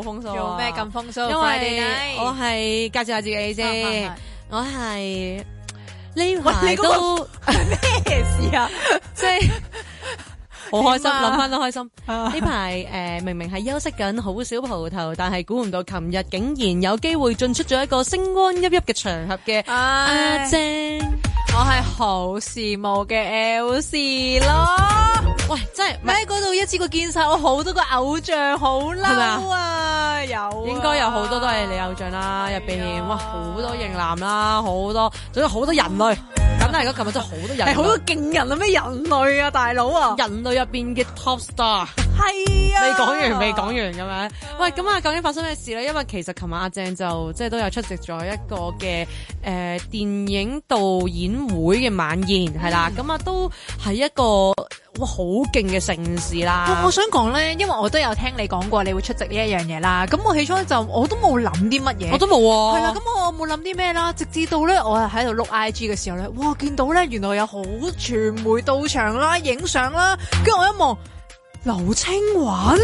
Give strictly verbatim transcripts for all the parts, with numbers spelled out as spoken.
風騷啊！ 做咩咁風騷？ 因為我係介紹下自己先， 啊我係呢排都咩事啊？ 即係好開心，諗翻都開心。 啊呢排誒明明係休息緊，好少蒲頭，但係估唔到琴日竟然有機會進出咗一個星光熠熠嘅場合嘅阿正。 我係好羨慕嘅 L C 咯， 喂，真係喺嗰度一次過見晒我好多個偶像，好嬲啊！有啊應該有好多都係你偶像啦，入邊哇好多型男啦，好多仲有好多人類。咁但係如果琴日真係好多人， 係好多勁人啊！咩人類啊，大佬啊！ 人類入邊嘅 top star 係啊， 未講完未講完咁樣。喂，咁啊，究竟發生咩事咧？因為其實琴晚阿正就即係都有出席咗一個嘅誒、呃、電影導演會嘅晚宴，係啦，咁啊都係一個哇好勁嘅盛事啦。 我我想講咧，因為我都有聽你講過你會出席呢一樣嘢啦。咁我起初就我都冇諗啲乜嘢， 我都冇喎。 係啦，咁我冇諗啲咩啦，直至到咧我係喺度碌 I G 嘅時候咧，哇見到咧原來有好傳媒到場啦，影相啦，跟住我一望劉青雲，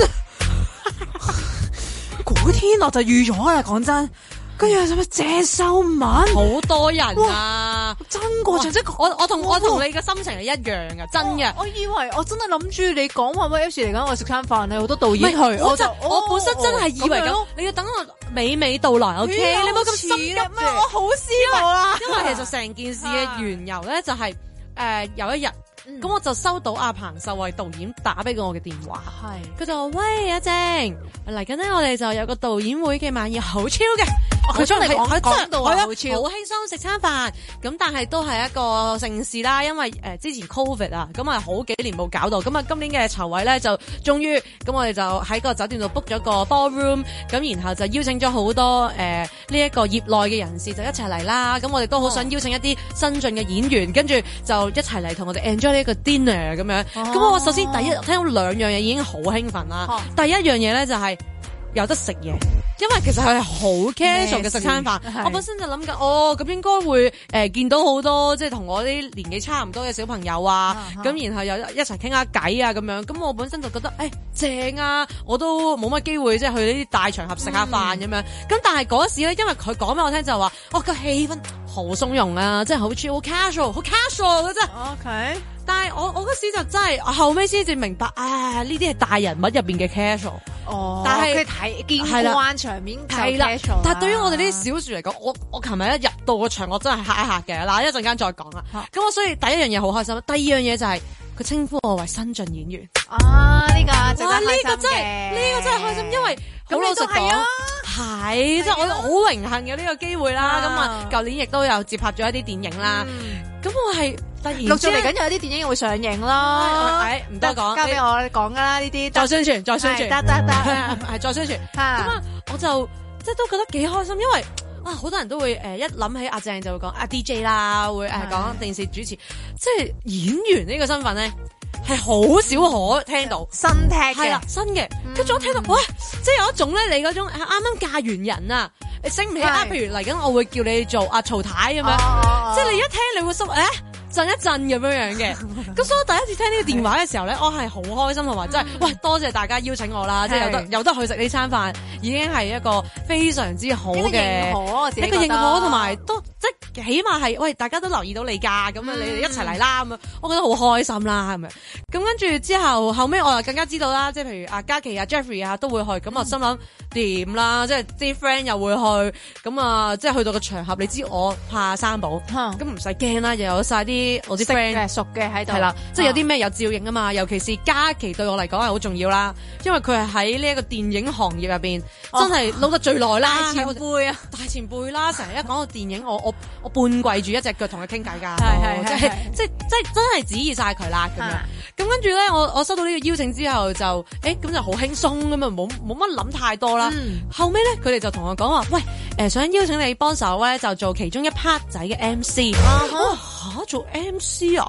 嗰天我就預咗啦，講真。跟住有乜謝秀文， 好多人啊！ 真過場，即係我我同我同你嘅心情係一樣噶，真嘅。 我以為我真係諗住你講話喂 L C 嚟緊，我食餐飯咧，好多導演去， 我就我我本身真係以為咁，你要等我娓娓道來 ，OK？你冇咁心急咩？我好羨慕啊！ 因為其實成件事嘅緣由咧，就係誒有一日。咁、嗯、我就收到阿彭秀慧導演打俾我嘅電話，係佢就話：喂，阿正嚟緊咧，我哋就有個導演會嘅晚宴，好超嘅。佢真係講講到好超，好輕鬆食餐飯。咁但係都係一個盛事啦，因為誒、呃、之前 Covid 啊，咁啊好幾年冇搞到，咁啊今年嘅籌委咧就終於，咁我哋就喺個酒店度 book 咗個 ballroom，咁然後就邀請咗好多誒呢一個業內嘅人士就一齊嚟啦。咁我哋都好想邀請一啲新進嘅演員，跟住就一齊嚟同我哋 enjoy呢個 dinner 咁樣。咁、哦、我首先第一聽到兩樣嘢已經好興奮啦。哦、第一樣嘢咧就係、是。有得食嘢，因為其實佢係好 casual 嘅食餐飯。我本身就諗緊，哦咁應該會誒、呃、見到好多即係同我啲年紀差唔多嘅小朋友啊，咁、啊、然後又一齊傾下偈啊咁樣。咁我本身就覺得誒、欸、正啊，我都冇乜機會即係去呢啲大場合食下飯咁樣。咁、嗯、但係嗰時咧，因為佢講俾我聽就話，哦個氣氛好鬆容啊，即係好似好 casual，好 casual 嘅啫。OK。但係我我嗰時就真係後尾先至明白，啊呢啲係大人物入邊嘅 casual。哦，但係佢睇見慣場面係啦。但係對於我哋呢啲小樹嚟講，我我琴日一入到個場，我真係嚇一嚇嘅。嗱，一陣間再講啦。咁我所以第一樣嘢好開心，第二樣嘢就係佢稱呼我為新晉演員。啊，呢個哇呢個真係呢個真係開心，因為好老實講係，即係我好榮幸嘅呢個機會啦。咁啊，舊年亦都有接拍咗一啲電影啦。咁我係突然陸續嚟緊有啲電影會上映咯，唔多講，交俾我講噶啦呢啲，再宣傳，再宣傳，得得得，係再宣傳。咁啊，我就即係都覺得幾開心，因為啊，好多人都會誒一諗起阿正就會講阿 D J 啦，會誒講電視主持，即係演員呢個身份咧係好少可聽到新踢嘅，係啦新嘅。跟住我聽到，哇！即係有一種咧，你嗰種啱啱嫁完人啊，你醒唔起啊？譬如嚟緊，我會叫你做阿曹太咁樣，即係你一聽你會心誒。震一震咁樣樣嘅，咁所以我第一次聽呢個電話嘅時候咧，我係好開心同埋真係，喂多謝大家邀請我啦，即係有得有得去食呢餐飯，已經係一個非常之好嘅一個認可，同埋都即係起碼係喂大家都留意到你㗎，咁樣你哋一齊嚟啦咁樣，我覺得好開心啦，係咪？咁跟住之後後尾我又更加知道啦，即係譬如阿嘉琪啊、Jeffrey 啊都會去，咁我心諗掂啦，即係啲 friend 又會去，咁啊即係去到個場合，你知我怕生保，咁唔使驚啦，又有晒啲。我啲 friend 熟嘅喺度，係啦，即係有啲咩有照應啊嘛，尤其是嘉琪對我嚟講係好重要啦，因為佢係喺呢一個電影行業入邊真係撈得最耐啦，大前輩啊，大前輩啦，成日一講到電影，我我我半跪住一隻腳同佢傾偈㗎，係係即係即係即係真係指意晒佢啦咁樣。咁跟住咧，我我收到呢個邀請之後就誒咁就好輕鬆咁啊，冇冇乜諗太多啦。後尾咧佢哋就同我講話，喂誒想邀請你幫手咧，就做其中一 part 仔嘅 M C。嚇做 M C 啊，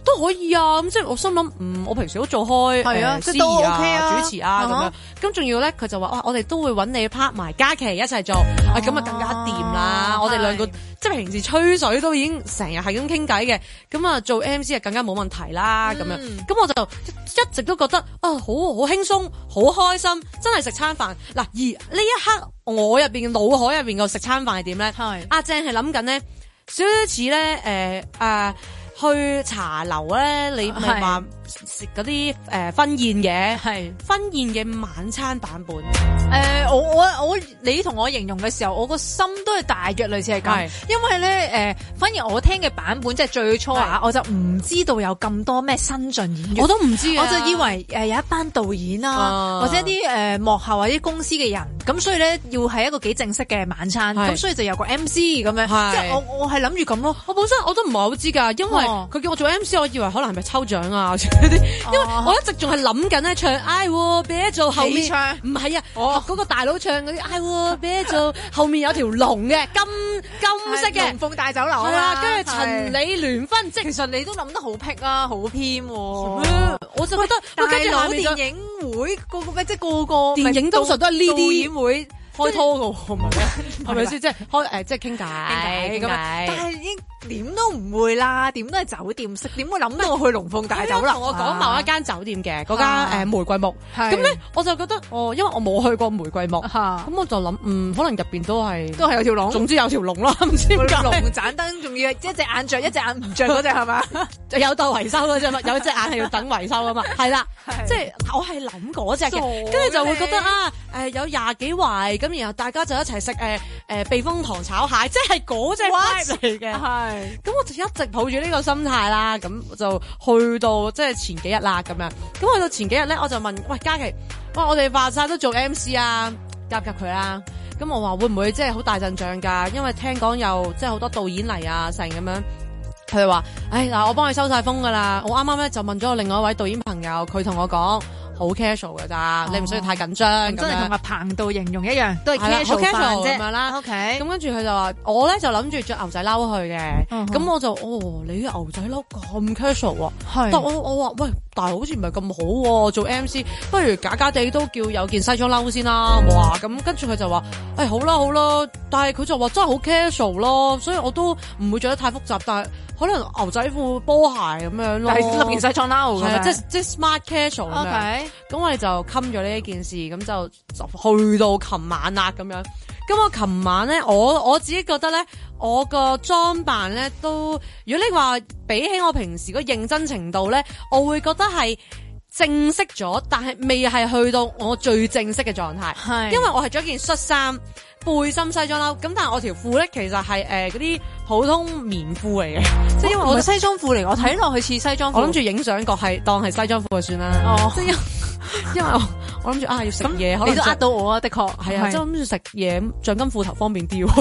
都可以啊，咁即係我心諗，嗯，我平時都做開係啊， 司即係都儀 OK 啊， 主持啊咁樣，咁仲要咧佢就話哇，我哋都會揾你 part 埋嘉琪一齊做，啊咁啊更加掂啦，我哋兩個即係平時吹水都已經成日係咁傾偈嘅，咁啊做 M C 啊更加冇問題啦咁樣，咁我就一直都覺得啊好好輕鬆，好開心，真係食餐飯嗱，而呢一刻我入邊嘅腦海入邊個食餐飯係點咧？係阿正係諗緊咧，少少似咧誒啊去茶樓咧，你咪話食嗰啲誒婚宴嘅，係婚宴嘅晚餐版本。誒、 呃，我我我你同我形容嘅時候，我個心都係大約類似係咁，因為咧誒、呃，反而我聽嘅版本即係最初啊，我就唔知道有咁多咩新晉演員， 我都唔知啊， 我就以為誒有一班導演啊，啊或者一啲誒、呃、幕後或者公司嘅人，咁所以咧要係一個幾正式嘅晚餐，咁所以就有個 M C 咁樣，即係我我係諗住咁咯。我本身我都唔係好知㗎，因為佢叫我做 M C， 我以為可能係咪抽獎啊嗰啲，因為我一直仲係諗緊咧唱愛我別做後面唱，唔係啊，嗰、oh. 個大佬唱嗰啲愛我別做後面有條龍嘅金金色嘅龍鳳大酒樓啊，跟住陳李聯婚，即係其實你都諗得好僻啊，好偏、啊，我就覺得大佬電影會個個咩即係個個電影通常都係呢啲導演會。開拖噶係咪？係咪先？即係開誒，即係傾偈傾偈咁。但係已經點都唔會啦，點都係酒店式，點會諗到我去龍鳳大酒樓？同我講某一間酒店嘅嗰間誒玫瑰木，咁咧我就覺得哦，因為我冇去過玫瑰木，咁我就諗嗯，可能入邊都係都係有條龍，總之有條龍啦，唔知點解龍盞燈仲要一隻眼着，一隻眼唔着嗰隻係嘛？就有待維修嗰隻嘛，有隻眼係要等維修啊嘛，係啦，即係我係諗嗰隻嘅，跟住就會覺得啊誒有廿幾圍。咁然後大家就一齊食誒誒避風塘炒蟹，即係嗰隻 vibe 嚟嘅。係，咁我就一直抱住呢個心態啦。咁就去到即係前幾日啦，咁樣。咁去到前幾日咧，我就問喂嘉琪，喂我哋話晒都做 M C 啊，夾唔夾佢啦？咁我話會唔會即係好大陣仗㗎？因為聽講有即係好多導演嚟啊，成咁樣。佢話：唉嗱，我幫你收晒風㗎啦。我啱啱咧就問咗我另外一位導演朋友，佢同我講。好 casual 㗎咋，你唔需要太緊張咁樣。真係同阿彭導形容一樣，都係 casual 咁樣啦。OK，咁跟住佢就話，我咧就諗住着牛仔褸去嘅。咁我就哦，你牛仔褸咁 casual 喎。係。但我我話喂，但係好似唔係咁好喎，做 M C 不如假假地都叫有件西裝褸先啦。冇啊。咁跟住佢就話，誒好啦好啦，但係佢就話真係好 casual 咯，所以我都唔會着得太複雜，但係可能牛仔褲波鞋咁樣咯。係件西裝褸。係啊，即係即係 smart casual 咁樣。咁我哋就冚咗呢一件事，咁就就去到琴晚啦咁樣。咁我琴晚咧，我我自己覺得咧，我個裝扮咧都，如果你話比起我平時個認真程度咧，我會覺得係正式咗，但係未係去到我最正式嘅狀態。係，因為我係着一件恤衫、背心、西裝褸，咁但係我條褲咧其實係誒嗰啲普通棉褲嚟嘅，即係因為我西裝褲嚟，我睇落去似西裝褲。我諗住影相角係當係西裝褲就算啦。哦，即係因為我我諗住啊要食嘢，可能你都呃到我啊，的確係啊，即係諗住食嘢，橡筋褲頭方便啲。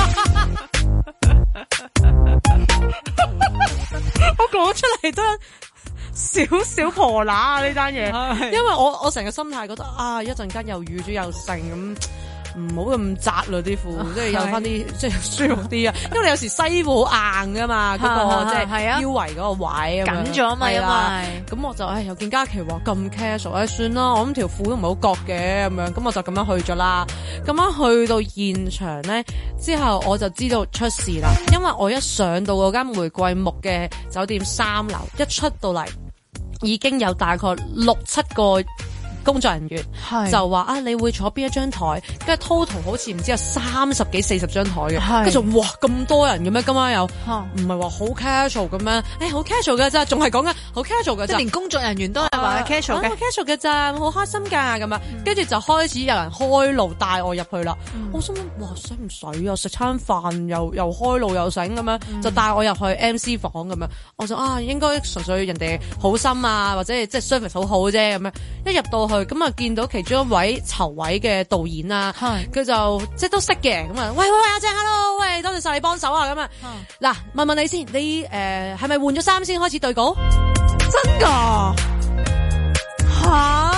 我講出嚟都少少婆乸啊呢單嘢，因為我我成個心態覺得啊一陣間又瘀咗又剩咁。唔好咁窄啦啲褲，即係有翻啲即係舒服啲啊！因為你有時西褲好硬噶嘛，嗰、那個即係腰圍嗰個位緊咗嘛，因為咁我就唉又見嘉琪話咁 casual，唉算啦，我諗條褲都唔係好覺嘅咁樣，咁我就咁樣去咗啦。咁樣去到現場咧之後，我就知道出事啦，因為我一上到嗰間玫瑰木嘅酒店三樓，一出到嚟已經有大概六七個工作人員就話啊，你會坐邊一張台？跟住 total 好似唔知有三十幾四十張台嘅，跟住哇咁多人嘅咩？今晚有唔係話好 casual 咁樣？誒好 casual 嘅咋，仲係講緊好 casual 嘅咋，即係連工作人員都係話 casual 嘅 casual 嘅咋，好開心㗎咁啊！跟住就開始有人開路帶我入去啦。我心諗哇，使唔使啊？食餐飯又又開路又醒咁樣，就帶我入去 M C 房咁樣。我就啊，應該純粹人哋好心啊，或者即係 service 好好啫咁樣。一入到去。咁啊，見到其中一位籌位嘅導演啊，佢就即係都識嘅，咁啊，喂喂喂，阿正 hello，喂，多謝晒你幫手啊，咁啊，嗱，問問你先，你誒係咪換咗衫先開始對稿？真噶吓？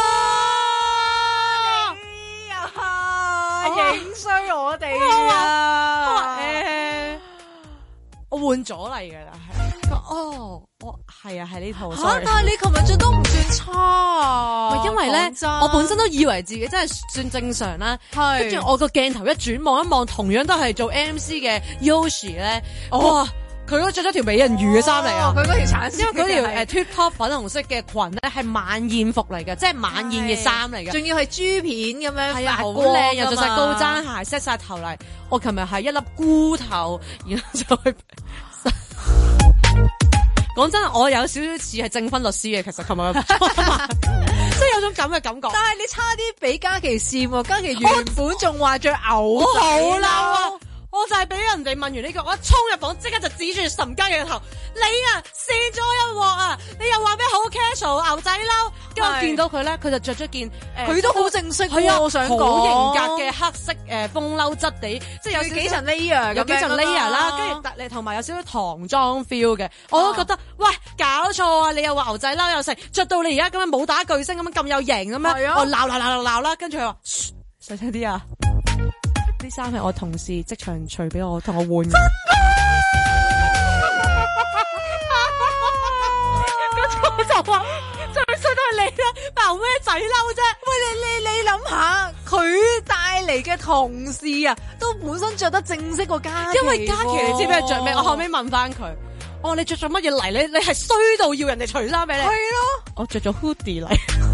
你啊，影衰我哋啊！誒，我換咗嚟噶啦，係。 哦，我係啊係呢套。 嚇！但係你琴日着都唔算差， 因為咧我本身都以為自己真係算正常啦。係。跟住我個鏡頭一轉望一望，同樣都係做 M C 嘅 Yoshi 咧，哇！佢嗰着咗條美人魚嘅衫嚟啊！ 佢嗰條橙色， 因為嗰條誒 tube top 粉紅色嘅裙咧係晚宴服嚟嘅，即係晚宴嘅衫嚟嘅， 仲要係珠片咁樣， 係啊，好靚，又着晒高踭鞋 set 晒頭嚟。我琴日係一粒菇頭，然後就去。講真，我有少少似係證婚律師嘅，其實琴日，即係有種咁嘅感覺。 但係你差啲俾嘉琪跣喎，嘉琪原本仲話着牛仔， 好嬲啊！我就係俾人哋問完呢、這個，我一衝入房即刻就指住岑嘉琪嘅頭，你啊跣咗一鑊啊！你又話咩好 casual 牛仔褸，跟住我見到佢咧，佢就着咗件誒， 佢、呃、都好正式， 係啊， 我想講好型格嘅黑色誒、呃、風褸質地，即係有幾層 layer， 有幾層 layer 啦，跟住特你同埋有少少唐裝 feel 嘅，我都覺得、啊、喂搞錯啊！你又話牛仔褸又食，着到你而家咁樣武打巨星咁樣咁有型咁樣，啊、我鬧鬧鬧鬧鬧啦，跟住佢話細聲啲啊！呢衫係我同事即場除俾我，同我換嘅。我就話最衰都係你啦，扮咩仔褸啫？ 喂，你你你諗下，佢帶嚟嘅同事啊，都本身着得正式過嘉琪。 因為嘉琪你知唔知佢着咩？我後尾問翻佢，我話你着咗乜嘢嚟？你你係衰到要人哋除衫俾你？係咯，我着咗 hoodie 嚟。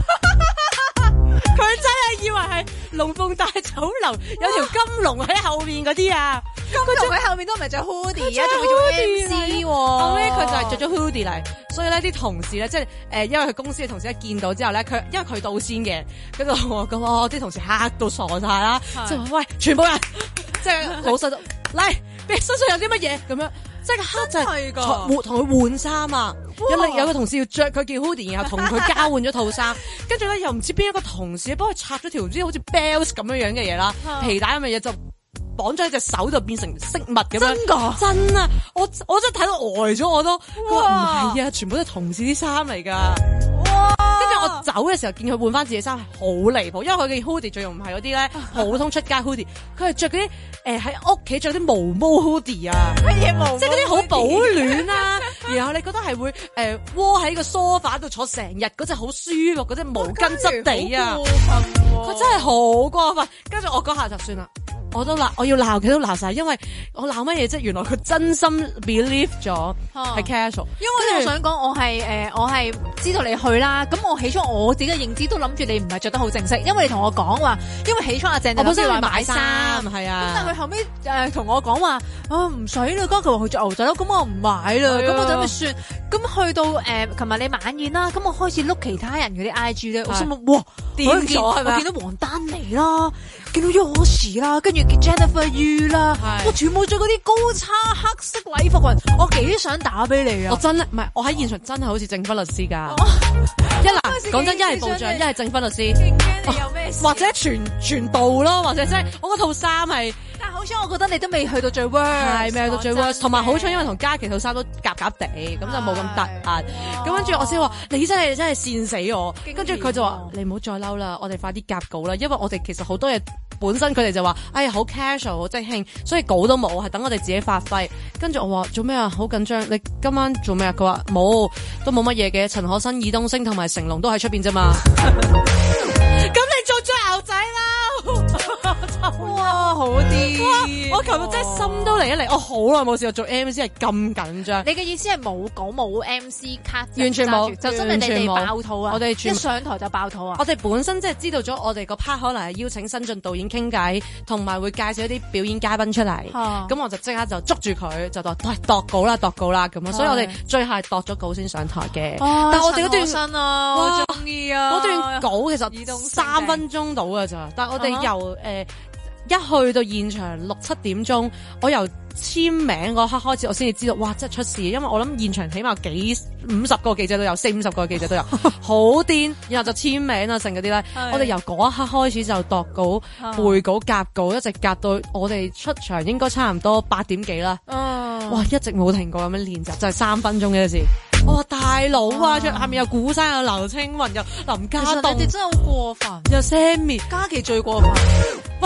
佢真係以為係龍鳳大酒樓有條金龍喺後面嗰啲啊！ 金龍喺後面都唔係着 hoodie 啊，仲會做 M C 喎。 後尾佢就係着咗 hoodie 嚟，所以咧啲同事咧，即係誒，因為佢公司嘅同事一見到之後咧，佢因為佢到先嘅，跟住我咁我啲同事嚇到傻晒啦，就話喂，全部人即係老實嚟，你身上有啲乜嘢咁樣，即刻就係換同佢換衫啊！有有個同事要着佢件 hoodie，然後同佢交換咗套衫，跟住咧又唔知邊一個同事幫佢插咗條唔知好似 bells 咁樣樣嘅嘢啦，皮帶咁嘅嘢就綁咗喺隻手就變成飾物咁樣。真㗎？真啊！我我真係睇到呆咗我都。佢話唔係啊，全部都係同事啲衫嚟㗎。哇！跟住我走嘅時候見佢換翻自己衫，好離譜，因為佢嘅 hoodie 仲唔係嗰啲咧普通出街 hoodie， 佢係着嗰啲誒喺屋企着啲毛毛 hoodie 啊， 乜嘢毛？ 即係嗰啲好保暖啊，然後你覺得係會誒窩喺個 sofa 度坐成日嗰隻好舒服嗰隻毛巾質地啊，佢真係好過分。跟住我嗰下就算啦。我都鬧，我要鬧佢都鬧晒，因為我鬧乜嘢啫？原來佢真心 believe 咗係 casual。 因為我想講，我係誒、呃，我係知道你去啦。咁我起初我自己嘅認知都諗住你唔係着得好正式，因為你同我講話，因為起初阿鄭就諗住話買衫， 係啊。 咁但係佢後尾誒同我講話，啊唔使啦，剛佢話佢着牛仔褸，咁我唔買啦，咁我就咁算。咁去到誒，琴、呃、日你晚宴啦，咁我開始碌其他人嗰啲 I G 咧，我心諗哇， 癲咗係咪？ 我見到黃丹妮啦，見到 Yoshi 啦，跟住叫 Jennifer Yu 啦，我全部着嗰啲高叉黑色禮服裙，我幾想打俾你啊！ 我真係唔係，我喺現場真係好似證婚律師噶。一嗱，講真，一係部長，一係證婚律師， 你有咩事？ 或者全全部咯，或者即係我嗰套衫係。 但係好彩，我覺得你都未去到最 worst， 係未去到最 worst， 同埋好彩，因為同嘉琪套衫都夾夾地，咁就冇咁突兀。咁跟住我先話，你真係真係跣死我。跟住佢就話：你唔好再嬲啦，我哋快啲夾稿啦，因為我哋其實好多嘢本身佢哋就話，哎呀好 casual，好即興，所以稿都冇，係等我哋自己發揮。跟住我話做咩啊？好緊張，你今晚做咩啊？佢話冇，都冇乜嘢嘅。陳可辛、爾冬升同埋成龍都喺出邊啫嘛。咁你做最牛仔啦！ 哇，好啲！ 我琴日真係心都嚟一嚟，我好耐冇試過做 M C 係咁緊張。 你嘅意思係冇稿冇 M C 卡， 完全冇， 就真係你哋爆肚啊！ 我哋一上台就爆肚啊！ 我哋本身即係知道咗，我哋個 part 可能係邀請新晉導演傾偈，同埋會介紹一啲表演嘉賓出嚟。咁、啊、我就即刻就捉住佢，就度度稿啦，度稿啦咁啊！所以我哋最後係度咗稿先上台嘅。 啊、 但係我哋嗰段新啊，我中意啊！ 嗰段稿其實三分鐘到㗎咋，但係我哋由誒。啊呃一去到現場六七點鐘，我由簽名嗰刻開始，我先至知道，哇！真係出事，因為我諗現場起碼幾五十個記者都有，四五十個記者都有，好癲。然後就簽名啊，剩嗰啲咧，我哋由嗰一刻開始就度稿、背稿、夾稿，一直夾到我哋出場應該差唔多八點幾啦。哇！一直冇停過咁樣練習，就係三分鐘嘅事。我話大佬啊，下面有古山，有劉青雲，有林家棟， 你哋真係好過分。 有 Sammy， 嘉琪最過分。 喂！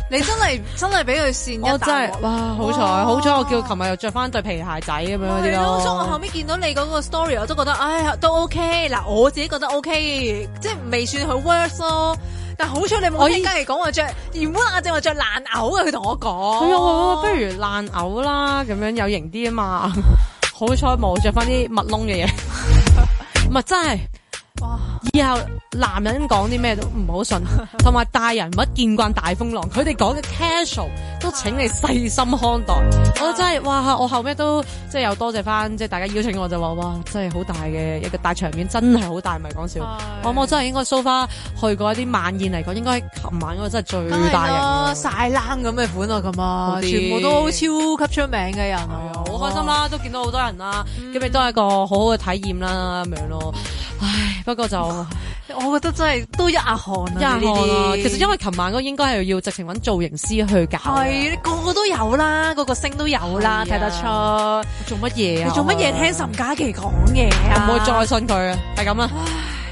你真係真係俾佢跣一大鑊。 我真係哇，好彩好彩，我叫琴日又着翻對皮鞋仔咁樣嗰啲咯。 所以我後尾見到你嗰個 story， 我都覺得唉、哎、都 OK。嗱，我自己覺得 OK， 即係未算好 worse 咯。但好彩你冇聽隔離講話着，原本阿正話着爛牛嘅，佢同我講。 係啊，不如爛牛啦，咁樣有型啲啊嘛。好彩冇着翻啲密窿嘅嘢，唔係真係。哇！以後男人講啲咩都唔好信，同埋大人物見慣大風浪，佢哋講嘅 casual 都請你細心看待。我真係哇！我後尾都即係又多謝翻，即係大家邀請我就話哇，真係好大嘅一個大場面，真係好大，唔係講笑。我我真係應該 so far 去過一啲晚宴嚟講，應該琴晚嗰個真係最大型晒冷咁嘅款啊，咁啊，全部都超級出名嘅人啊， 好開心啦，都見到好多人啦，咁亦都係一個好好嘅體驗啦，咁樣咯。唉，不過就我覺得真係都一額汗啊， 一額汗啊。其實因為琴晚嗰應該係要直情揾造型師去搞， 係個個都有啦，個個星都有啦，睇得出。 做乜嘢啊？ 你做乜嘢聽岑嘉琪講嘢啊？ 唔好再信佢啊，係咁啦。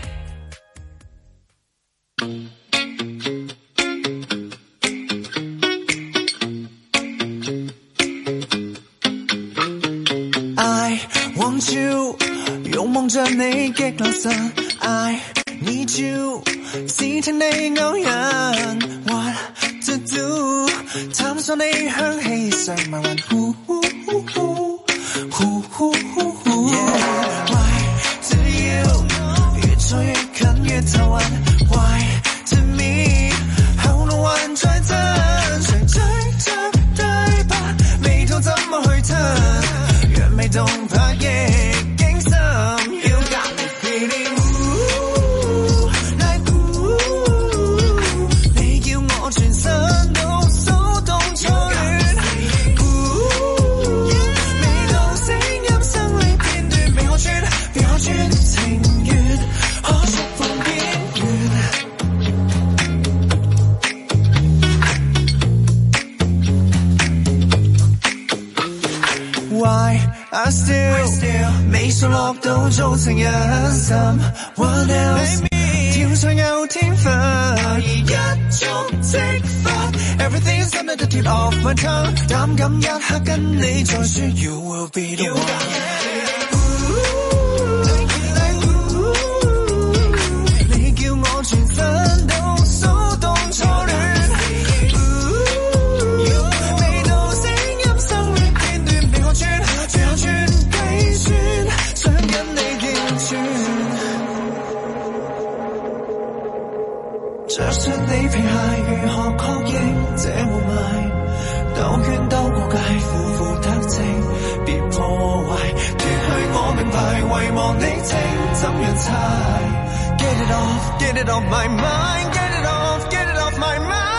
I want you， 勇望着你極留神 I need you， 試聽你偶然 What to do， 探索你香氣上埋雲 Who who who who who who who who yeah Why to you， 越坐越近越頭暈 Why to me， 後路還在等，誰追着對白，眉頭怎麼去吞，若未動拍亦驚心 You got me feeling ooh like ooh， 你叫我全身都騷動初戀 ooh， 味道聲音生理片段未可穿未可穿情緣可觸碰邊緣 Why I still 未數落到做情人 Someone else 跳上有天分而一觸即發 Everything's under the tip of my tongue 膽敢一刻跟你再說 You will be the one 你叫我全身都騷動初戀着上你皮鞋如何確認這霧霾兜圈兜過界負負得正別破壞奪去我名牌遺忘你情怎樣猜 Get it off Get it off my mind Get it off Get it off my mind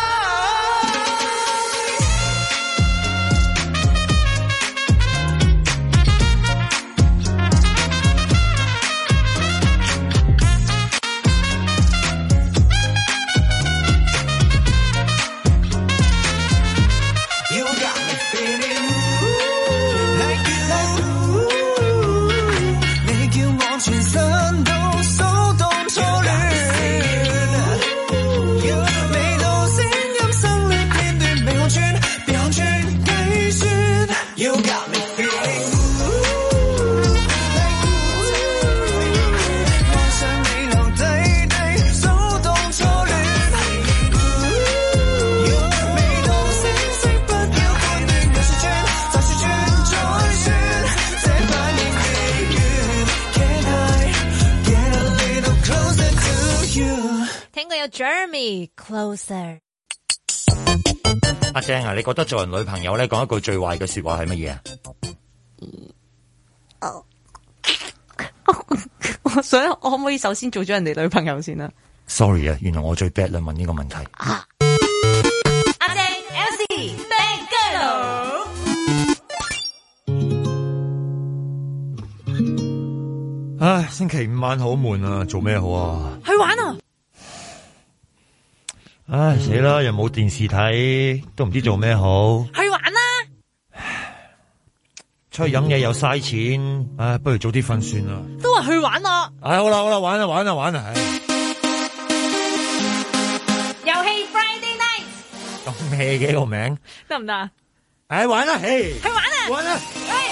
Jeremy Closer， 阿正啊，你覺得做人女朋友咧講一句最壞嘅說話係乜嘢啊？ 哦，我想我可唔可以首先做咗人哋女朋友先啊 ？Sorry 啊，原來我最 bad 啦，問呢個問題。 啊、阿正 L C Bang Girl， 唉，星期五晚好悶啊，做咩好啊？ 去玩啊！ 唉，死啦！又冇電視睇，都唔知做咩好。 去玩啦！ 出去飲嘢又嘥錢，唉，不如早啲瞓算啦。 都話去玩啦！ 唉，好啦好啦，玩啊玩啊玩啊！ 遊戲 Friday Night， 咁咩嘅個名得唔得啊？ 唉，玩啦，嘿， 去玩啊！ 玩啦！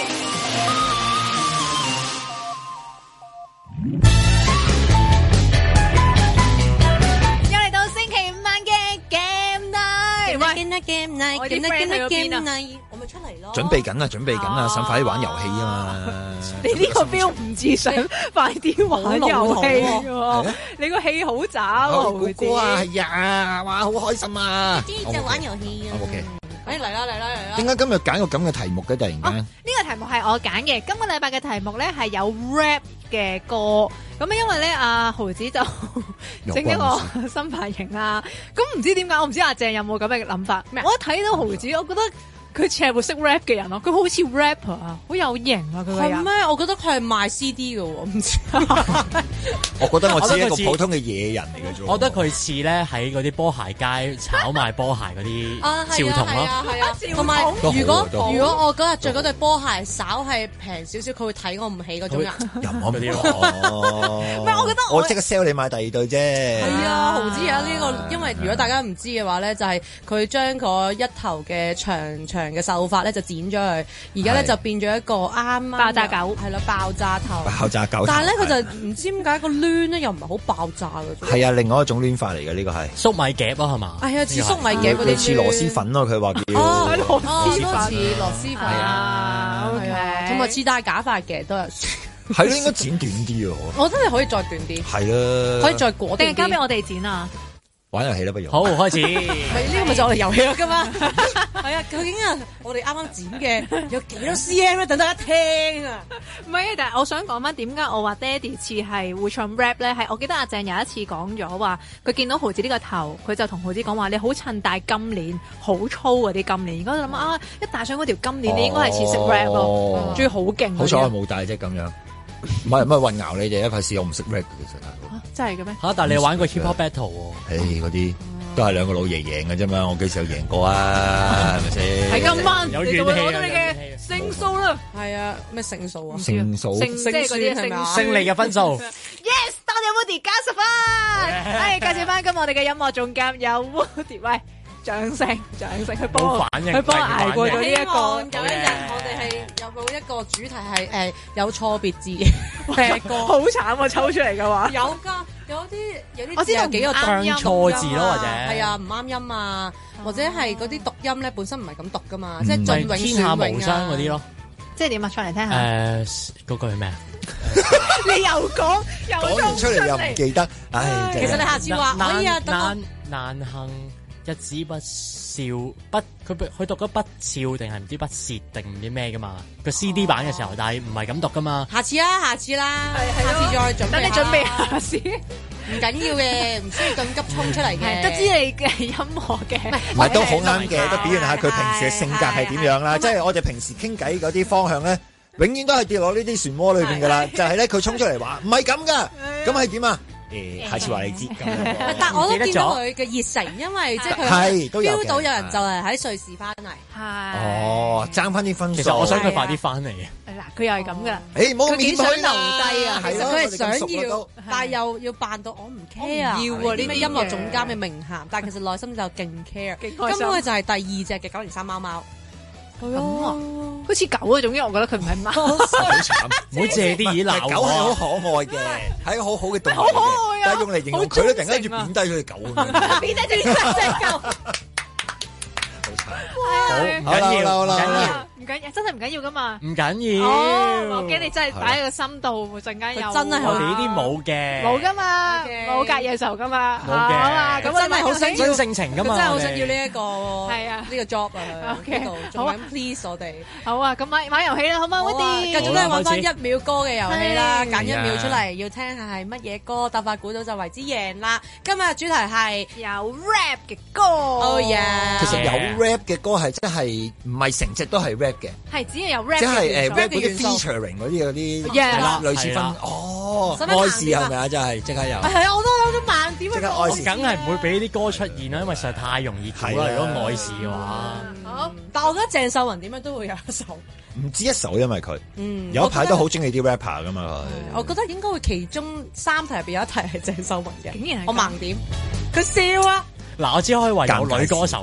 又嚟到星期五晚嘅 Game Night， 喂 Game Night， 我啲 friend 去咗邊啊？ 我咪出嚟咯。 準備緊啦，準備緊啦，想快啲玩遊戲啊嘛！ 你呢個標唔似想快啲玩遊戲喎，你個氣好渣喎， 哥哥啊，係呀，哇，好開心啊！ 啲就玩遊戲啊。 OK。 哎，嚟啦嚟啦嚟啦！ 點解今日揀個咁嘅題目嘅？突然間， 呢個題目係我揀嘅。今個禮拜嘅題目咧係有 rap 嘅歌，咁因為咧阿豪子就整一個新髮型啦。咁唔知點解，我唔知阿鄭有冇咁嘅諗法。我一睇到豪子，我覺得佢似係會識 rap 嘅人咯。佢好似 rapper 啊，好有型啊！佢係咩？我覺得佢係賣 C D 嘅喎，唔知。 我覺得我只係一個普通嘅野人嚟嘅啫。 我覺得佢似咧喺嗰啲波鞋街炒賣波鞋嗰啲少童咯。 係啊，同埋如果如果我嗰日着嗰對波鞋稍係平少少，佢會睇我唔起嗰種人。 任我嗰啲咯。 唔係，我覺得我即刻 sell 你買第二對啫。 係啊，豪子而家呢個，因為如果大家唔知嘅話咧，就係佢將個一頭嘅長長嘅秀髮咧就剪咗佢，而家咧就變咗一個啱啱爆炸狗， 係啦，爆炸頭。 爆炸狗。 但係咧，佢就唔知點解個攣咧又唔係好爆炸嘅。 係啊，另外一種攣法嚟嘅呢個係。 粟米夾咯係嘛？ 係啊，似粟米夾嗰啲。 似螺絲粉咯，佢話叫。 哦，螺絲粉似螺絲粉啊，OK， 同埋似戴假髮嘅都有。 係咯，應該剪短啲啊！ 我真係可以再短啲。 係啦， 可以再果定啲。 定係交俾我哋剪啊！ 玩遊戲啦，不如好開始。 咪呢個咪就我哋遊戲咯，噶嘛。係啊，究竟啊，我哋啱啱剪嘅有幾多 C M 咧？等大家聽啊！ 唔係，但係我想講翻點解我話爹哋似係會唱 rap 咧？係我記得阿鄭有一次講咗話，佢見到豪子呢個頭，佢就同豪子講話：你好襯戴金鏈，好粗嗰啲金鏈。而家就諗啊，一戴上嗰條金鏈，你應該係似識 rap 咯，仲要好勁。 好彩我冇戴啫，咁樣。唔係唔係混淆你哋一費事，我唔識 rap 其實係。 真係嘅咩？ 嚇！但係你玩過 hip hop battle 喎？ 誒，嗰啲都係兩個老爺贏嘅啫嘛，我幾時有贏過啊？係咪先？ 係今晚有怨氣啊！ 攞到你嘅勝數啦！ 係啊，咩勝數啊？ 勝數， 勝即係嗰啲係咪啊？ 勝利嘅分數。 Yes，多謝 Woody 加十分。係介紹翻今日我哋嘅音樂總監有 Woody，喂，掌聲掌聲，佢幫我佢幫我捱過咗呢一個。 有一日我哋係有冇一個主題係誒有錯別字嘅歌， 好慘啊！抽出嚟嘅話有㗎，有啲有啲我知道幾個唱錯字咯，或者係啊唔啱音啊，或者係嗰啲讀音咧本身唔係咁讀㗎嘛，即係就盡永天下無雙嗰啲咯。 即係點啊？唱嚟聽下。 誒，嗰句係咩啊？ 你又講又講完出嚟又唔記得，唉！ 其實你下次話可以啊，等我難難行日子不笑不，佢佢讀咗不笑定係唔知不屑定唔知咩噶嘛？個 C D 版嘅時候，但係唔係咁讀噶嘛？ 下次啦，下次啦，下次再準備。 等你準備下先， 唔緊要嘅，唔需要咁急衝出嚟嘅。 得知你嘅音樂嘅， 唔係都好啱嘅，都表現下佢平時嘅性格係點樣啦。即係我哋平時傾偈嗰啲方向咧，永遠都係跌落呢啲漩渦裏邊噶啦。就係咧，佢衝出嚟話唔係咁噶，咁係點啊？誒，下次話你知。 但我都見到佢嘅熱誠，因為即係佢 feel 到有人就係喺瑞士翻嚟。 係。 哦，爭翻啲分數。 其實我想佢快啲翻嚟嘅。 嗱，佢又係咁噶。 誒，唔好佢幾想留低啊其實佢係想要，但係又要扮到我唔 care 啊。要啊，呢啲音樂總監嘅名銜，但係其實內心就勁 care。根本就係第二隻嘅九零三貓貓。 係啊，好似狗啊，總之我覺得佢唔係貓， 好慘， 唔好借啲嘢鬧狗係好可愛嘅，係一個好好嘅動物嚟嘅， 好可愛啊！ 但係用嚟形容佢咧，突然間要貶低佢隻狗咁樣， 貶低隻隻狗， 好慘。 好唔緊要，唔緊要。 唔緊要，真係唔緊要噶嘛。 唔緊要。 我驚你真係擺喺個心度，陣間有。 真係我哋呢啲冇嘅。 冇噶嘛，冇隔夜仇噶嘛。 冇嘅。 咁真係好想真性情噶嘛。 真係好想要呢一個。係啊， 呢個 job 啊。 OK。 好啊 please 我哋。 好啊，咁玩玩遊戲啦，好嗎？Woody。 繼續都係玩翻一秒歌嘅遊戲啦，揀一秒出嚟，要聽下係乜嘢歌，答法估到就為之贏啦。今日主題係有 rap 嘅歌。 Oh yeah。 其實有 rap 嘅歌係真係唔係成隻都係 rap 嘅。 係只係有 rap， 即係誒 rap 嗰嘅元素啲 featuring 嗰啲嗰啲， Yeah， 類似分哦， 使唔使慢愛是係咪啊？真係即刻有。 係啊，我都有咗慢點啊！ 愛是梗係唔會俾呢啲歌出現啦，因為實在太容易估啦。如果愛是嘅話， 好，但我覺得鄭秀文點樣都會有一首， 唔止一首，因為佢嗯有一排都好中意啲 rapper 噶嘛。 我覺得應該會其中三題入邊有一題係鄭秀文嘅， 竟然係我盲點，佢笑啊！ 嗱，我只可以話有女歌手嘅，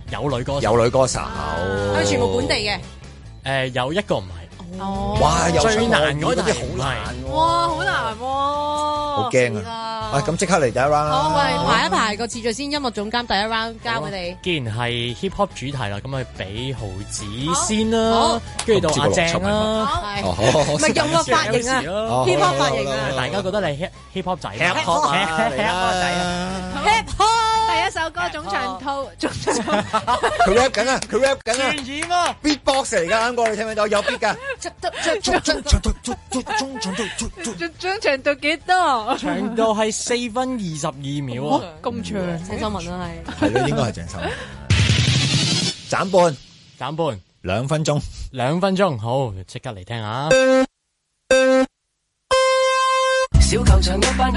有女歌手， 有女歌手， 佢全部本地嘅。 誒有一個唔係。 哦， 哇！有最難嗰啲啲好難喎， 哇，好難喎， 好驚啊！啊，咁即刻嚟第一 round 啦。 好，我哋排一排個次序先。音樂總監第一 round 交俾你。 既然係 hip hop 主題啦，咁咪俾毫子先啦，跟住到阿正啦。 哦，好好好， 咪用個髮型啊 ，hip hop 髮型啊， 大家覺得你 hip hip hop 仔 hip hop 啊 ，hip hop 仔啊 ，hip hop。 第一首歌總長套，總長佢 rap 緊啊，佢 rap 緊啊傳染啊 ，beatbox 嚟㗎，啱過你聽唔聽到？有 beat 㗎。 總長到幾多？ 長度係四分二十二秒啊！ 咁長， 鄭秀文啊係。 係咯，應該係鄭秀文。斬半， 斬半， 兩分鐘， 兩分鐘，好，即刻嚟聽下。 小球場一班。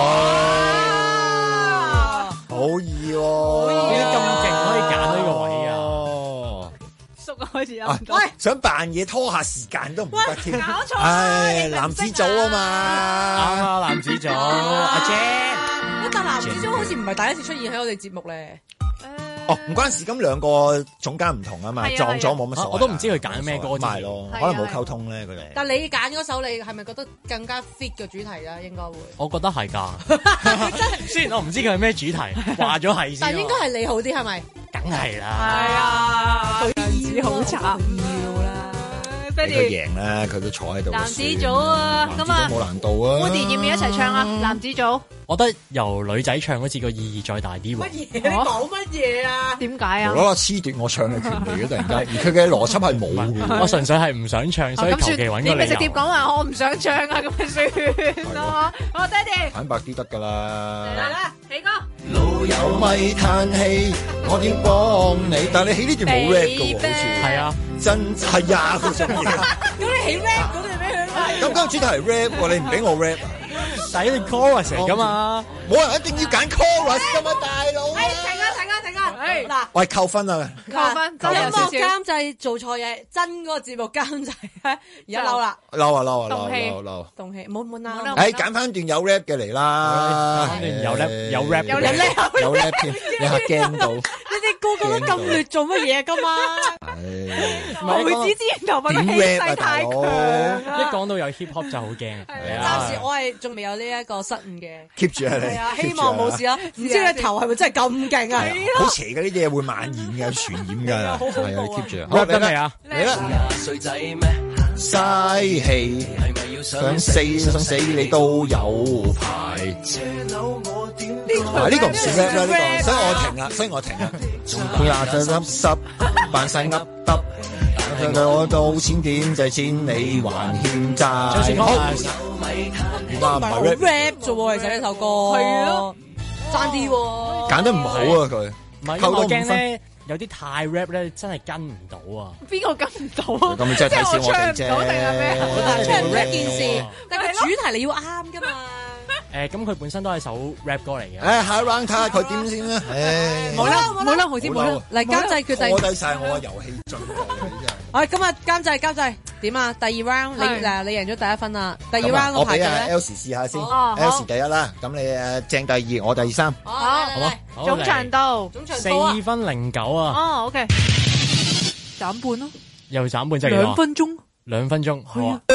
好易喎！ 點解咁勁可以揀到呢個位啊？ 縮開始有啊，喂，想扮嘢拖下時間都唔得添。 搞錯唉，男子組啊嘛， 啱啊，男子組，阿 Jan。 但男子組好似唔係第一次出現喺我哋節目咧。 哦，唔關事，咁兩個總監唔同啊嘛，撞咗冇乜所謂。 我都唔知佢揀咩歌， 咪咯，可能冇溝通咧，佢哋。 但你揀嗰首，你係咪覺得更加 fit 嘅主題啊？應該會。 我覺得係㗎。雖然我唔知佢係咩主題，話咗係先。 但應該係你好啲，係咪？ 梗係啦。 係啊，佢兒子好慘要啦。 佢贏啦，佢都坐喺度。 男子組啊，咁啊， 冇難度啊。 Woody 要唔要一齊唱啊？男子組。 我覺得由女仔唱好似個意義再大啲喎。 乜嘢？你講乜嘢啊？ 點解啊？ 無啦啦褫奪我唱嘅權利嘅，突然間，而佢嘅邏輯係冇嘅。 我純粹係唔想唱，所以求其揾個理由。 你咪直接講話我唔想唱啊，咁咪算咯。好，爹哋。 坦白啲得㗎啦。 嚟啦，起歌。 老友咪嘆氣，我點幫你？但係你起呢段冇 rap 嘅喎，好似。 係啊， 真係呀，嗰種嘢。 咁你起 rap 嗰段俾佢。 咁今日主題係 rap 喎，你唔俾我 rap 啊？ 但係呢段 chorus 嚟㗎嘛， 冇人一定要揀 chorus 㗎嘛，大佬。 哎，停啊停啊停啊！誒嗱， 喂，扣分啊！ 扣分， 音樂監製做錯嘢，真嗰個節目監製咧，而家嬲啦， 嬲啊嬲啊動氣嬲嬲嬲！ 動氣，冇冇鬧。 誒，揀翻段有 rap 嘅嚟啦， 揀段有 rap 有 rap 有 rap 有 rap 添，你嚇驚到。 呢啲歌講得咁劣，做乜嘢㗎嘛？ 毫子之前頭髮嘅氣勢太強啊！ 一講到有 hip hop 就好驚。 暫時我係仲未有呢一個失誤嘅 keep 住啊你。 係啊，希望冇事啦。唔知你頭係咪真係咁勁啊？ 好邪嘅呢啲嘢會蔓延嘅，傳染㗎。係啊，keep 住。 好，得未啊？ 嚟啦！ 衰仔咩？ 嘥氣， 係咪要想死想死你都有排。嗱呢個唔算 rap 啦，呢個，所以我停啦，所以我停啦。佢話就粒濕，扮晒噏耷，我到錢點就錢你還欠債。好，而家唔係 rap 啫喎，其實呢首歌係咯，爭啲喎， 揀得唔好啊佢。 唔係，我驚咧有啲太 rap 咧，真係跟唔到啊！ 邊個跟唔到啊？ 咁你真係睇小我哋啫。 唱唔出一件事，但係主題你要啱㗎嘛。 誒，咁佢本身都係首 rap 歌嚟嘅。 誒，下一 round 睇下佢點先啦。誒， 冇啦冇啦，好似冇啦。 嚟監製決定。 拖低晒我嘅遊戲進度，你真係。 哎，今日監製監製點啊？第二 round 你嗱你贏咗第一分啦。第二 round 我俾阿個排嘅 L 試下先哦 ，L 第一啦。咁你誒正第二，我第三。 好， 好嚟嚟嚟總長度， 總長度啊四分零九啊！ 哦，OK，斬半咯， 又斬半即係幾多兩分鐘， 兩分鐘，好啊！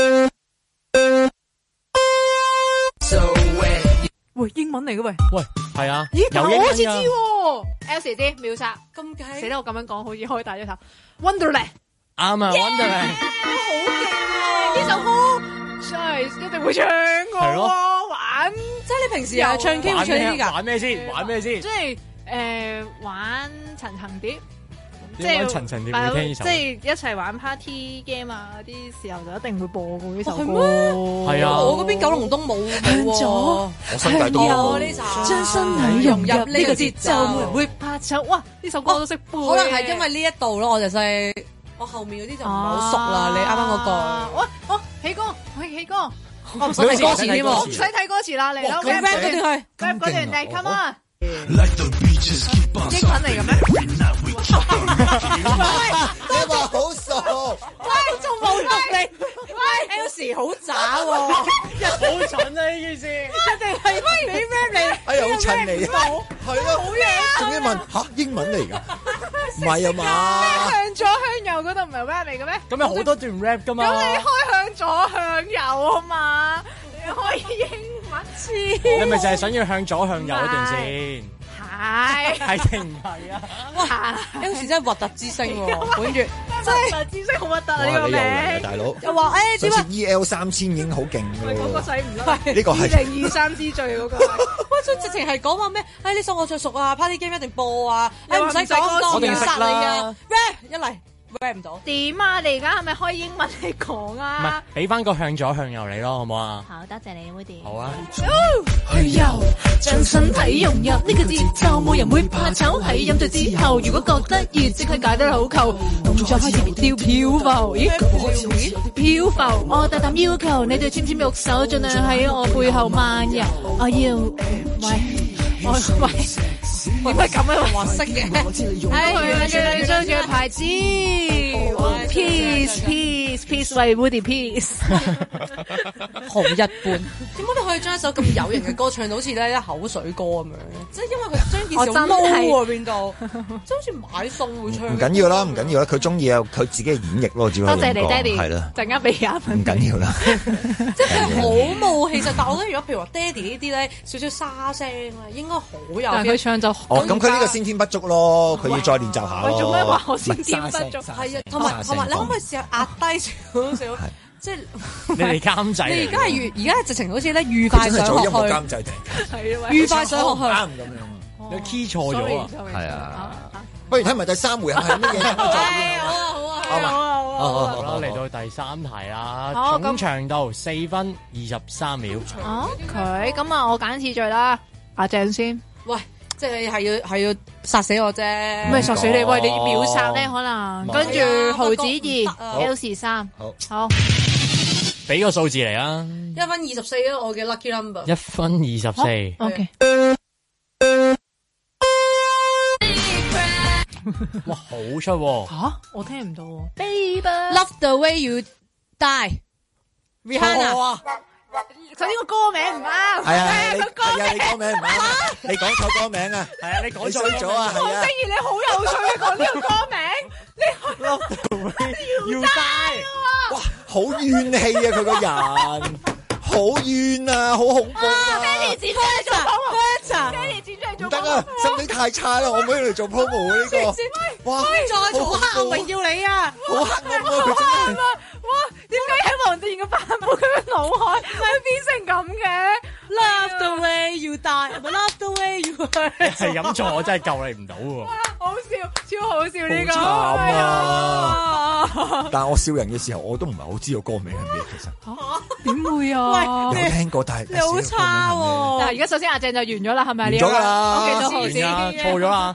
喂，英文嚟嘅喂， 喂，係啊， 咦， 有英我好似知文㗎喎，L 知秒殺， 咁計死啦！我咁樣講好似開大咗頭，Wonderland， 啱啊，Wonderland， 好勁啊！呢首歌真係一定會唱係咯㗎，玩即係你平時又唱 K 會唱呢啲㗎？ 玩咩先？玩咩先即？係誒玩層層碟。即點解係層層碟會聽呢首？ 即係一齊玩 party game 啊啲時候就一定會播過呢首歌。 係啊， 我嗰邊九龍東冇冇喎。 我新界都有呢首， 將身體融入呢個節奏， 冇人會拍手。哇！呢首歌都識背。 可能係因為呢一度咯，我就細，我後面嗰啲就唔係好熟啦。你啱啱嗰個， 喂，我起歌，我起歌， 我唔使睇歌詞添我唔喎。 使睇歌詞啦，嚟啦咁 rap 嗰段係 rap 嗰段嚟，come on！英文嚟嚟嘅咩？ 你話好傻， 喂，仲冇讀你，喂 ，L 時好渣喎， 好蠢啊呢件事， 一定係你 rap 你， 哎呀好襯你，係咯， 好嘢啊！ 仲要問吓英文嚟㗎， 唔係啊嘛？ 向左向右嗰度唔係 rap 嚟嘅咩？ 咁有好多段 rap 噶嘛？ 咁你開向左向右啊嘛？你可以英文詞。 你咪就係想要向左向右嗰段先？ 係係定唔係啊？ 哇！有時真係核突之星喎，本月真係知識好核突啊！呢個名大佬又話誒點啊 ？E L 三千已經好勁㗎嗰個咯。 使唔甩？ 呢個係二零二三之最嗰個。 喂，所以直情係講話咩？誒呢首我最熟啊 ，Party Game 一定播啊！誒唔使講多， 我定識殺你啊啦 ！rap 一嚟 rap 唔到。 點啊？你而家係咪開英文嚟講唔係啊？， 俾翻個向左向右你咯，好唔好啊？ 好，多謝你，Woody。 好啊。 去游，將身體融入呢個節奏，冇人會怕醜。喺飲醉之後，如果覺得熱，即刻解得好扣。動作開始跳漂浮，咦？漂浮，我大膽要求你哋纖纖玉手，盡量喺我背後漫遊。我要，喂，我喂，點解咁樣話識嘅？係佢你雙嘅牌子 ，peace peace peace 為 Woody peace。 好一般，點解你可以將一首咁有型嘅歌唱到好似咧一口水歌咁樣？即係因為佢將件事好撈喎邊度，即係好似買餸會唱。 唔緊要啦，唔緊要啦，佢中意有佢自己嘅演繹咯，只可以多謝你，爹哋。 係啦， 陣間俾廿分。 唔緊要啦。 即係佢好冇氣勢，但係我覺得如果譬如話爹哋呢啲咧，少少沙聲咧，應該好有。 但係佢唱就哦，咁佢呢個先天不足咯，佢要再練習下咯。 做咩話我先天不足？ 係啊，同埋同埋，你可唔可以試下壓低少少？即係你哋監製， 你而家係愉，而家係直情好似咧愉快上學去， 監製定係啊， 愉快上學去， 啱咁樣。 你 key 錯咗啊！ 係啊，不如睇埋第三回合係乜嘢？ 好啊好啊好啊好啊好啦，嚟到第三題啦， 好總長度四分二十三秒。 哦，佢咁啊，我揀次序啦，阿鄭先。 喂，即係你係要係要殺死我啫， 唔係殺死你，喂，你秒殺咧可能。跟住毫子二 ，L 時三， 好， 好， 俾個數字嚟啦， 一分二十四啊，我嘅 lucky number。 一分二十四。 OK。 哇，好出喎！ 吓，我聽唔到喎。Baby Love the way you die，Rihanna 啊， 首先個歌名唔啱。 係啊，你個歌係啊，你歌名唔啱，你講錯歌名啊， 係啊，你講你衰咗啊，係啊黃星。怡，你好有趣，你講呢個歌名，你要帶哇，好怨氣啊！佢個人好怨啊，好恐怖啊！ 爹哋剪出嚟做 promo，爹哋剪出嚟做唔得啊，身體太差啦，我唔可以嚟做 promo 啊呢個。哇， 再做黑暗榮耀你啊！ 好黑暗啊！佢真係。 哇！點解喺黃志賢嘅版本佢嘅腦海會變成咁嘅 Love the way you die，唔係 Love the way you hurt。 係咁做，我真係救你唔到喎。 好笑，超好笑呢個。 好慘啊！但係我笑人嘅時候，我都唔係好知道歌名係咩，其實。 點會啊？ 有聽過，但係你好差喎！ 嗱，而家首先阿鄭就完咗啦，係咪？ 完咗啦我記到毫子。 完啦，錯咗啦。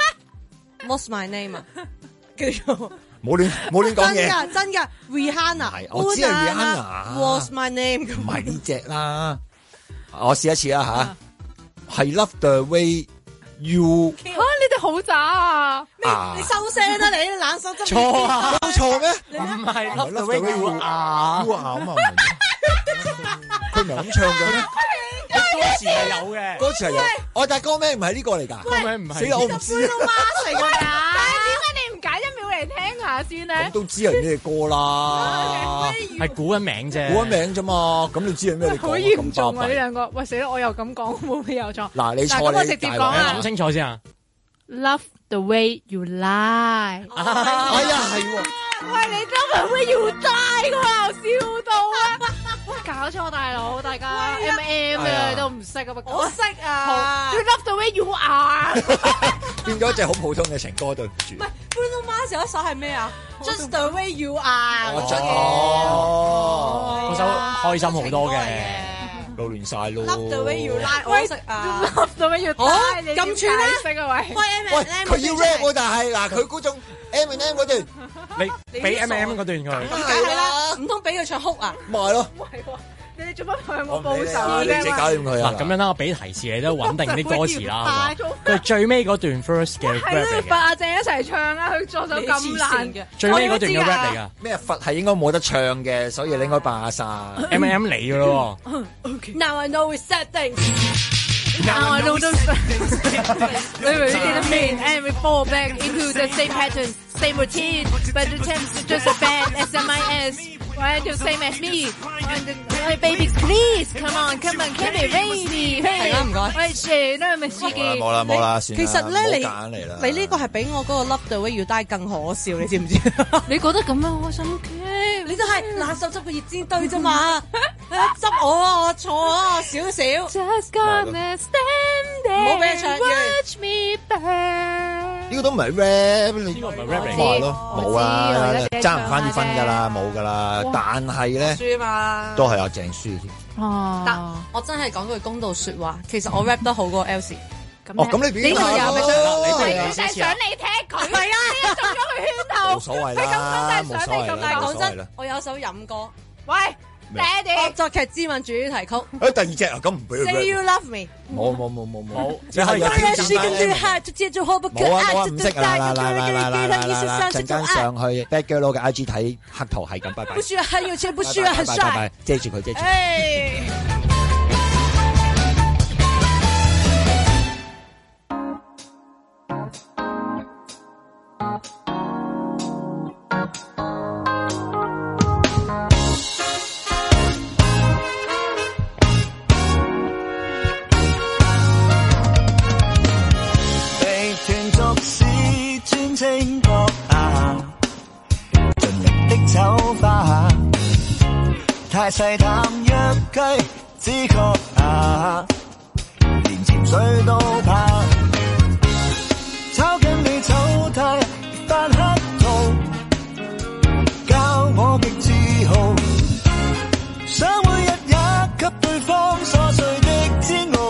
What's my name 啊？叫做冇亂冇亂講真嘢。 㗎真㗎 Rihanna。 係我知係 Rihanna。 What's my name？ 唔係呢只啦，我試一次啦吓，係 Love the way you 嚇！你哋好渣啊！ 啊你收聲啦！你冷手真錯啊！ 都錯咩？ 唔係唔係 Love the Love way the way you you are。 you are 啊嘛，佢唔係咁唱嘅咩？ 歌詞係有嘅， 歌詞係有，我但係歌名唔係呢個嚟㗎。 歌名唔係。 死啦！我唔知啊， 媽嚟㗎。 但係點解你唔解一秒嚟聽下先咧咁？都知係咩歌啦， 係估緊名啫， 估緊名啫嘛，咁你知係咩？你講好嚴重啊！呢兩個，喂死啦！我又咁講，會唔會有錯？ 嗱，你嗱咁錯你我直接講啊諗清楚先啊！ Love the way you lie。 哎呀，係喎。 喂，你 Love the way you die 嗰下笑到啊！喂，搞錯大佬，大家 M M 嘅你都唔識啊！ 我識啊。 You love the way you are。 變咗一隻好普通嘅情歌，對唔住。 唔係 Bruno Mars 有一首係咩啊 ？Just the way you are。 我真哦，嗰首開心好多嘅， 撈亂晒咯。 Love the way you lie，我都識啊。 Love the way you 好 die，你咁串啦識啊喂！ 喂，佢要 rap 喎，但係嗱，佢嗰種 M and M 嗰段， 你俾 M M 嗰段佢。 咁梗係啦，唔通俾佢唱哭啊？ 咪係咯。 喂喎，你哋做乜向我我唔理報仇你你自己搞掂佢啊！ 嗱咁樣啦，我俾提示你都穩定啲歌詞啦， 大係嘛？佢最尾嗰段 first 嘅 rap 係咯， 嚟嘅， 八阿鄭一齊唱啊！佢作首咁難嘅。 最尾嗰段嘅 rap 嚟㗎咩佛係應該冇得唱嘅，所以你應該霸晒。 ，M M 嚟㗎咯喎。 Now I know it's sad things。 Now I know those we didn't mean and we fall back into the same patterns, same routine, but the temps just a bad S M I S. Why do same as me? My babies, please come on, come on, come here, baby. 係啦，唔該。 喂，謝啦，咪司機。 冇啦冇啦，算啦。 其實咧，你揀嚟啦。 你呢個係比我嗰個 Love the Way You Die 更可笑，你知唔知？ 你覺得咁樣開心嘅？ 你都係爛手執個熱煎堆啫嘛，執我啊，我錯啊，少少。 Just gonna stand there， 唔好俾佢唱完。 Watch me burn。 呢個都唔係 rap，呢個唔係 rap 嚟嘅咯，冇啊，爭唔翻啲分㗎啦，冇㗎啦。但係咧， 輸嘛， 都係阿鄭輸添。 哦， 但我真係講句公道説話，其實我 rap 得好過 Elsie。 哦，咁你表演下咯， 你就係想你踢佢，係啊，中咗佢圈套， 冇所謂啦，冇所謂啦。 但係講真，我有首飲歌， 喂，爹哋， 惡作劇之吻主題曲。 誒，第二隻啊，咁唔俾佢 Say you love me。 冇冇冇冇冇， 你可以有挑戰啦。 冇啊，我唔識啦啦啦啦啦啦啦！陣間上去 Bad Girl Law 嘅 I G 睇黑圖係咁，拜拜。 不需要很有錢，不需要很帥。 拜拜，遮住佢，遮住。 清覺啊，盡力的走吧，太細淡若雞，只覺啊，連潛水都怕，找緊你醜態，發黑圖，教我極自豪，想每日也給對方瑣碎的煎熬。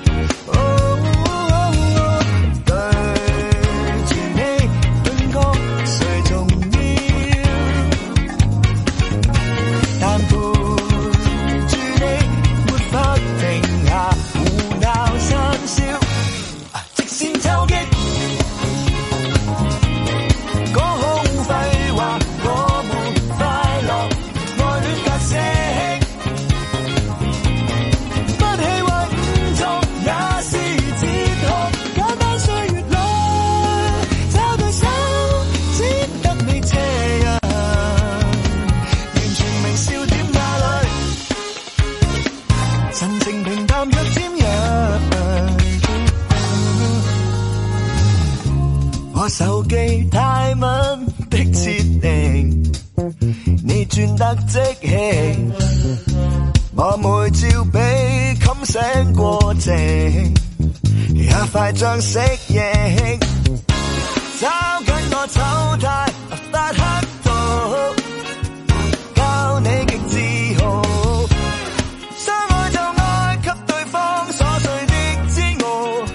手機太蚊的設定，你轉得即興，我每朝被冚醒過靜，也快將適應，找緊我醜態發黑圖，教你極自豪，相愛就愛給對方瑣碎的煎熬。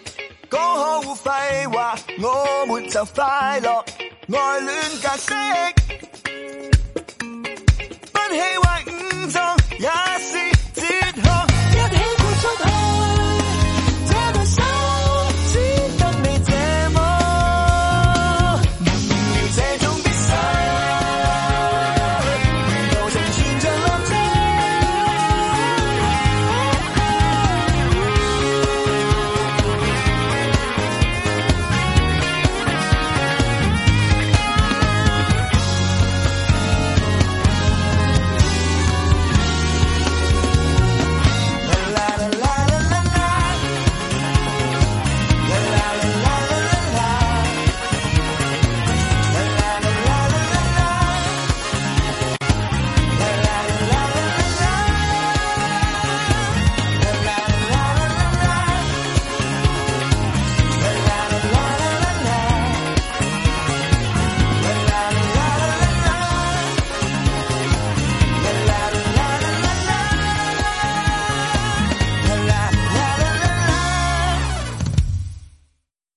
我們就快樂，愛戀格式。